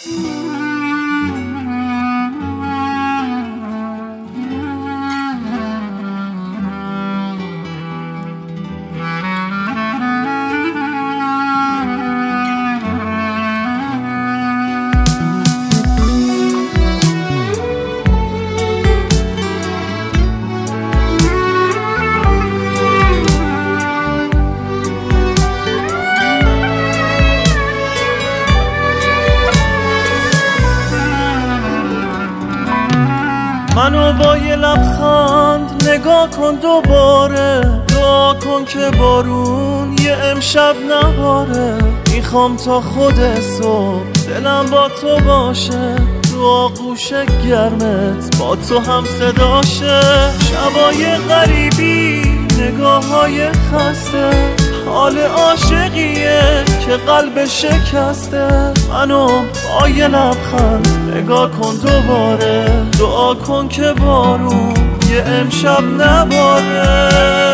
منو با یه لبخند نگاه کن دوباره، دعا کن که بارون یه امشب نباره. میخوام تا خود صبح دلم با تو باشه، تو آغوش گرمت با تو هم صداشه. شبای غریبی، نگاه های خسته، حال عاشقیه که قلب شکسته. منو با یه لبخند نگاه کن دوباره، دعا کن که بارون یه امشب نباره.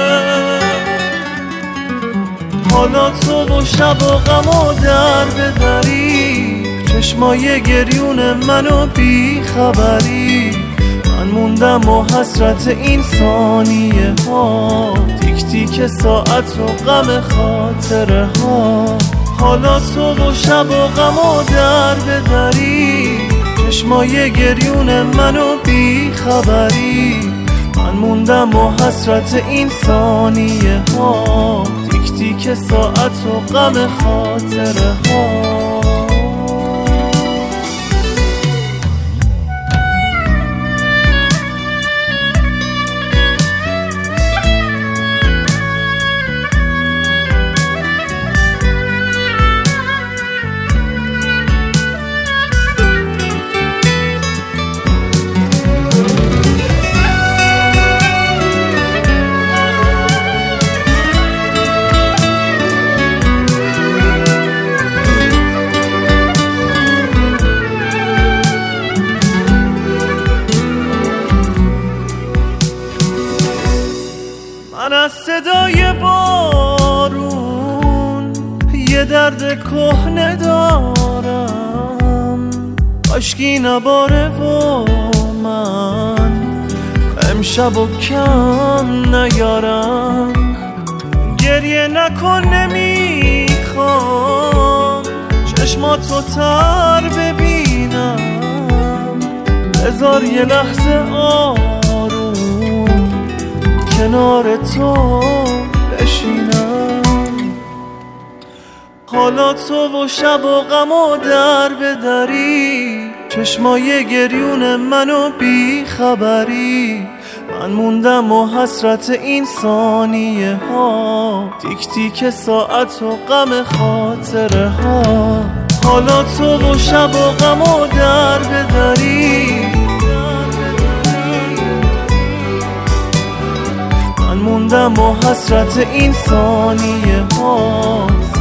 حالا تو و شب و غم و در بدری، چشمای گریون منو بی خبری. من موندم و حسرت این ثانیه ها، تیک تیک ساعت و غم خاطره ها. حالا تو و شب و غم و در بدری، چشمای گریون منو بی خبری. من موندم و حسرت این ثانیه ها، تیک تیک ساعت و غم خاطره ها. من از صدای بارون یه درد کهنه دارم، اشکی نباره و من امشب و کم نیارم. گریه نکن نمیخوام چشماتو تر ببینم، بذار یه لحظه کنار تو بشینم. حالا تو و شب و غم و در بدری، چشمای گریون منو بی خبری. من موندم و حسرت این ثانیه ها، تیک تیک ساعت و غم خاطره ها. حالا تو و شب و غم و در بدری، موندم و حسرت این ثانیه ها.